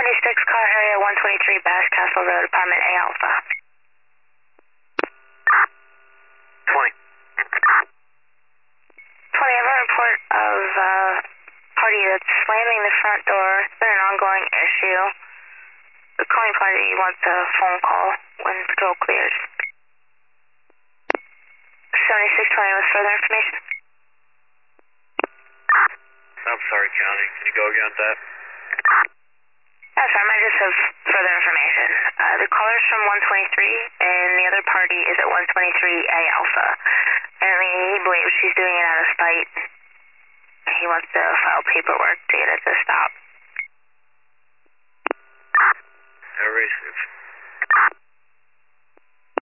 76 car area 123 Bass Castle Road, apartment A Alpha. 20. 20, I have a report of a party that's slamming the front door. It's been an ongoing issue. The calling party wants a phone call when patrol clears. 7620 with further information. I'm sorry, County. Can you go again with that? Yeah, sorry, I might just have further information. The caller's from 123, and the other party is at 123A Alpha. Apparently, he believes she's doing it out of spite. He wants to file paperwork to get it to stop.